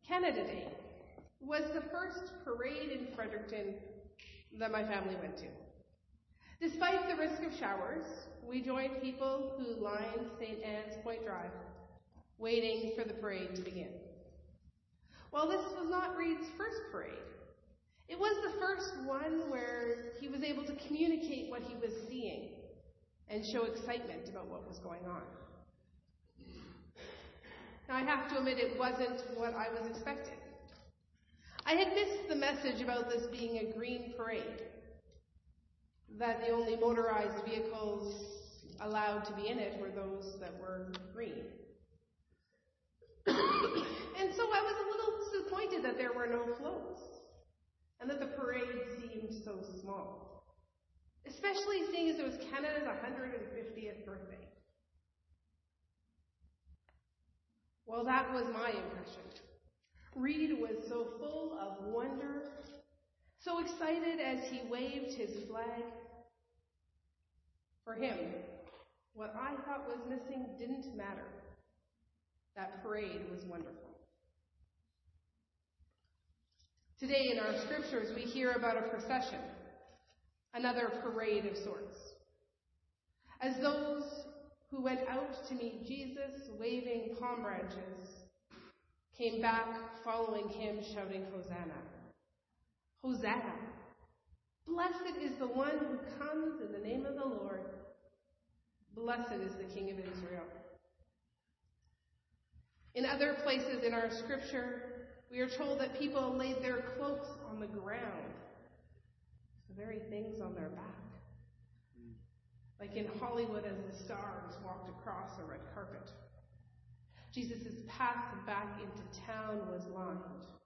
Canada Day was the first parade in Fredericton that my family went to. Despite the risk of showers, we joined people who lined St. Anne's Point Drive, waiting for the parade to begin. While this was not Reid's first parade, it was the first one where he was able to communicate what he was seeing and show excitement about what was going on. Now, I have to admit it wasn't what I was expecting. I had missed the message about this being a green parade, that the only motorized vehicles allowed to be in it were those that were green. And so I was a little disappointed that there were no floats and that the parade seemed so small, especially seeing as it was Canada's 150th birthday. Well, that was my impression. Reid was so full of wonder, so excited as he waved his flag. For him, what I thought was missing didn't matter. That parade was wonderful. Today in our scriptures, we hear about a procession, another parade of sorts. As those who went out to meet Jesus waving palm branches came back following him shouting, Hosanna. Hosanna. Blessed is the one who comes in the name of the Lord. Blessed is the King of Israel. In other places in our scripture, we are told that people laid their cloaks on the ground, the very things on their back. Like in Hollywood as the stars walked across a red carpet. Jesus' path back into town was lined.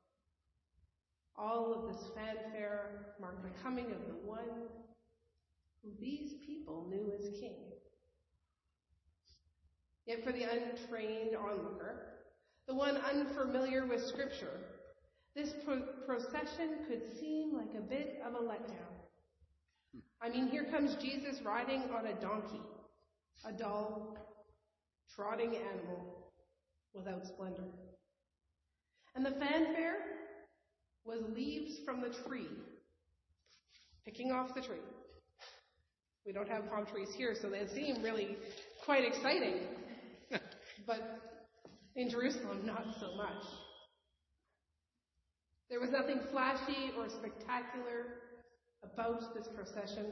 All of this fanfare marked the coming of the one who these people knew as king. Yet for the untrained onlooker, the one unfamiliar with Scripture, this procession could seem like a bit of a letdown. I mean, here comes Jesus riding on a donkey, a dull, trotting animal without splendor. And the fanfare was leaves from the tree, picking off the tree. We don't have palm trees here, so they seem really quite exciting. But in Jerusalem, not so much. There was nothing flashy or spectacular about this procession.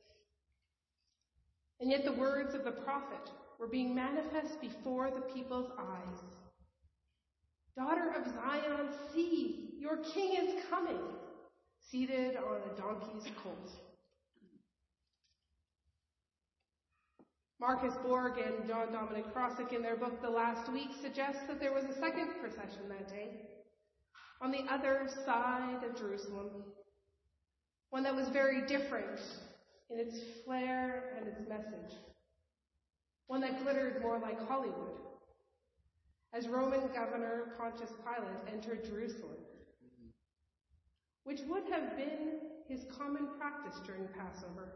And yet the words of the prophet were being manifest before the people's eyes. Daughter of Zion, see, your king is coming, seated on a donkey's colt. Marcus Borg and John Dominic Krosigk in their book The Last Week suggest that there was a second procession that day, on the other side of Jerusalem, one that was very different in its flair and its message, one that glittered more like Hollywood, as Roman Governor Pontius Pilate entered Jerusalem, which would have been his common practice during Passover.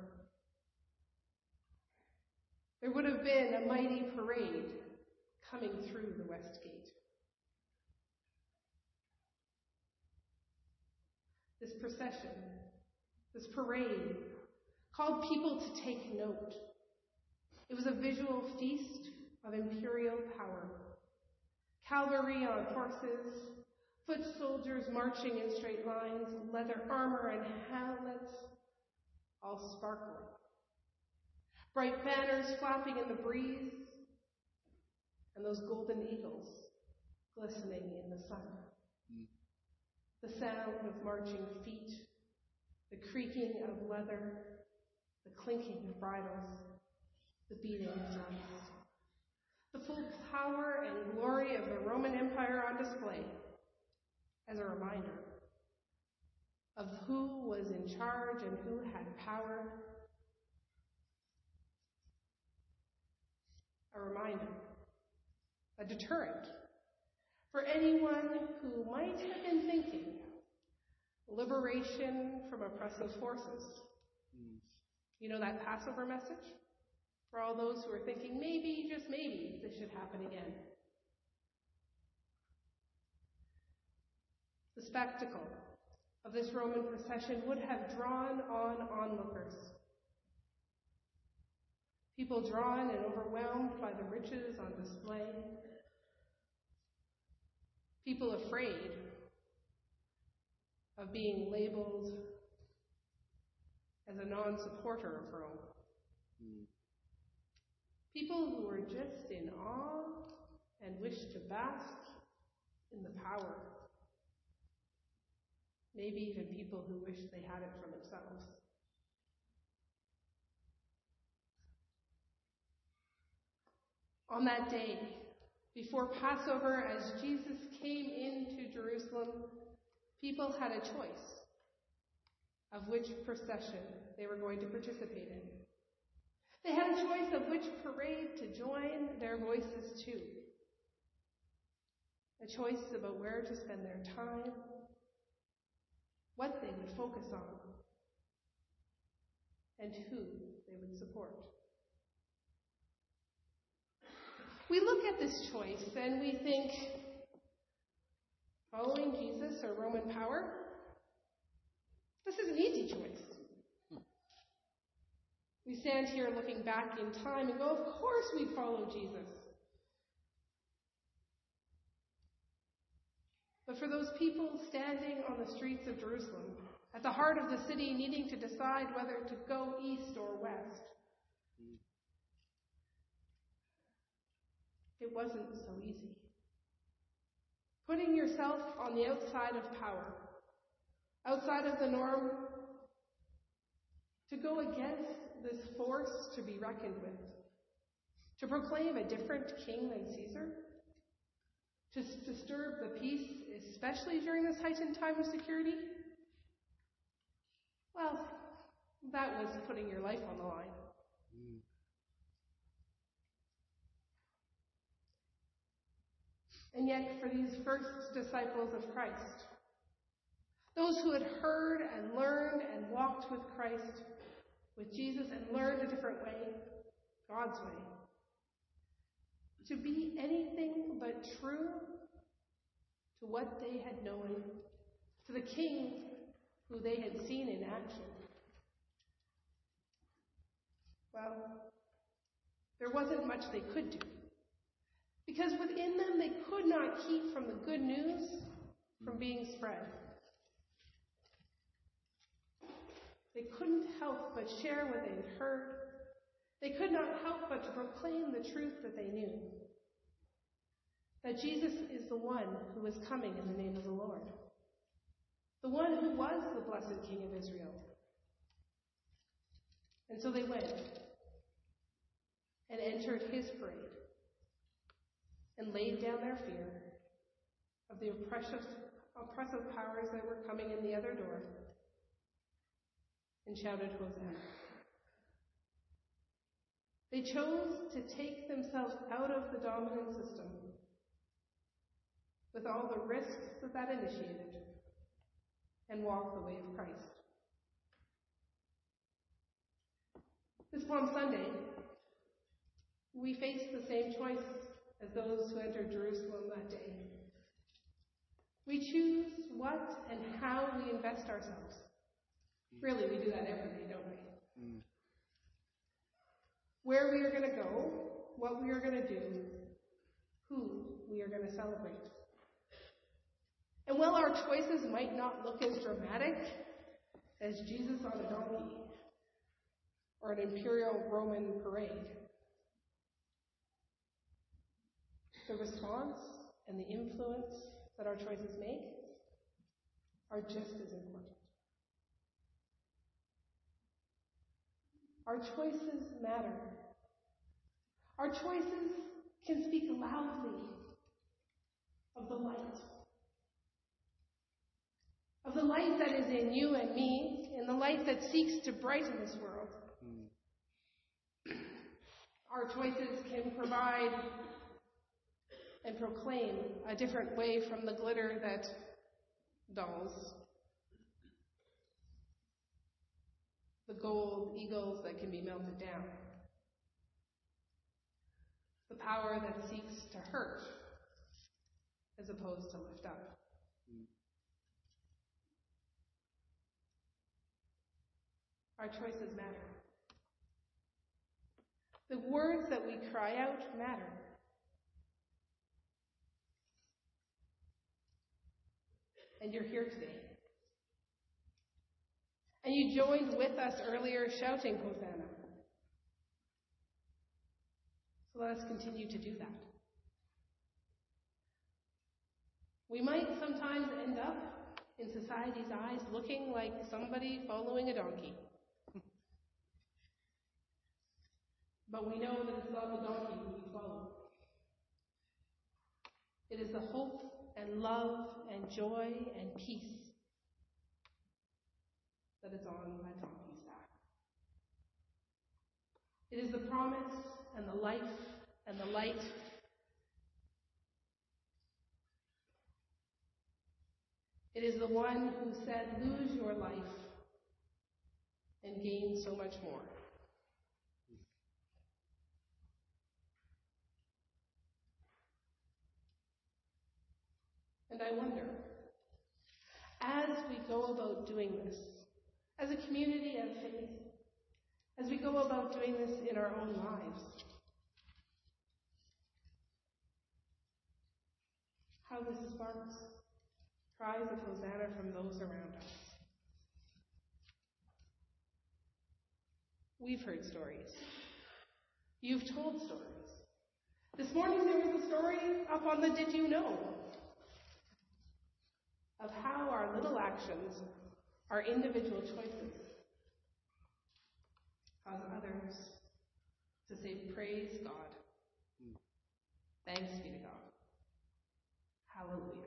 There would have been a mighty parade coming through the West Gate. This procession, this parade, called people to take note. It was a visual feast of imperial power. Cavalry on horses, foot soldiers marching in straight lines, leather armor and helmets, all sparkling. Bright banners flapping in the breeze, and those golden eagles glistening in the sun. The sound of marching feet, the creaking of leather, the clinking of bridles, the beating of drums. The full power and glory of the Roman Empire on display as a reminder of who was in charge and who had power. A reminder, a deterrent for anyone who might have been thinking liberation from oppressive forces. You know that Passover message? For all those who are thinking, maybe, just maybe, this should happen again. The spectacle of this Roman procession would have drawn on onlookers. People drawn and overwhelmed by the riches on display. People afraid of being labeled as a non-supporter of Rome. People who were just in awe and wished to bask in the power. Maybe even people who wished they had it for themselves. On that day, before Passover, as Jesus came into Jerusalem, people had a choice of which procession they were going to participate in. They had a choice of which parade to join their voices to. A choice about where to spend their time, what they would focus on, and who they would support. We look at this choice and we think, following Jesus or Roman power? This is an easy choice. We stand here looking back in time and go, of course we follow Jesus. But for those people standing on the streets of Jerusalem, at the heart of the city, needing to decide whether to go east or west, it wasn't so easy. Putting yourself on the outside of power, outside of the norm, to go against this force to be reckoned with, to proclaim a different king than Caesar, to disturb the peace, especially during this heightened time of security, well, that was putting your life on the line. And yet, for these first disciples of Christ, those who had heard and learned and walked with Christ, with Jesus, and learned a different way, God's way, to be anything but true to what they had known, to the King who they had seen in action, well, there wasn't much they could do. Because within them, they could not keep from the good news from being spread. They couldn't help but share what they had heard. They could not help but to proclaim the truth that they knew. That Jesus is the one who was coming in the name of the Lord. The one who was the blessed King of Israel. And so they went and entered his parade and laid down their fear of the oppressive powers that were coming in the other door and shouted, Hosanna. They chose to take themselves out of the dominant system with all the risks that initiated and walk the way of Christ. This Palm Sunday, we face the same choice as those who entered Jerusalem that day. We choose what and how we invest ourselves. Really, we do that every day, don't we? Where we are going to go, what we are going to do, who we are going to celebrate. And while our choices might not look as dramatic as Jesus on a donkey or an imperial Roman parade, the response and the influence that our choices make are just as important. Our choices matter. Our choices can speak loudly of the light. Of the light that is in you and me, and the light that seeks to brighten this world. Our choices can provide and proclaim a different way from the glitter that dulls, the gold eagles that can be melted down, the power that seeks to hurt as opposed to lift up. Our choices matter. The words that we cry out matter. And you're here today. And you joined with us earlier shouting, Hosanna. So let us continue to do that. We might sometimes end up in society's eyes looking like somebody following a donkey. But we know that it's not the donkey who we follow. It is the hope and love and joy and peace that is on that donkey's back. It is the promise and the life and the light. It is the one who said, lose your life and gain so much more. And I wonder, as we go about doing this, as a community of faith, as we go about doing this in our own lives, how this sparks cries of Hosanna from those around us. We've heard stories. You've told stories. This morning there was a story up on the Did You Know? Of how our little actions, our individual choices, cause others to say, praise God. Thanks be to God. Hallelujah.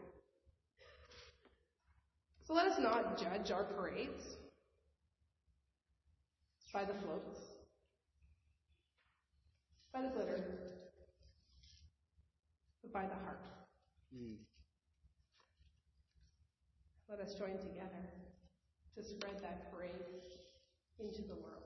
So let us not judge our parades by the floats, by the glitter, but by the heart. Let us join together to spread that parade into the world.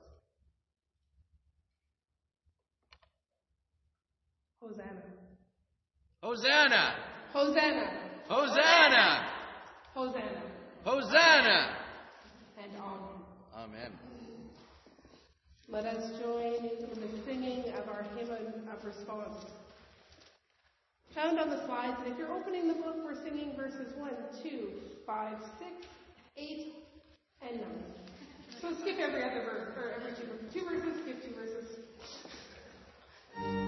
Hosanna. Hosanna! Hosanna! Hosanna! Hosanna! Hosanna! And amen. Amen. Let us join in the singing of our hymn of response. Found on the slides, and if you're opening the book, we're singing verses 1, 2, 5, 6, 8, and 9. So skip every other verse, or every two verses, skip 2 verses.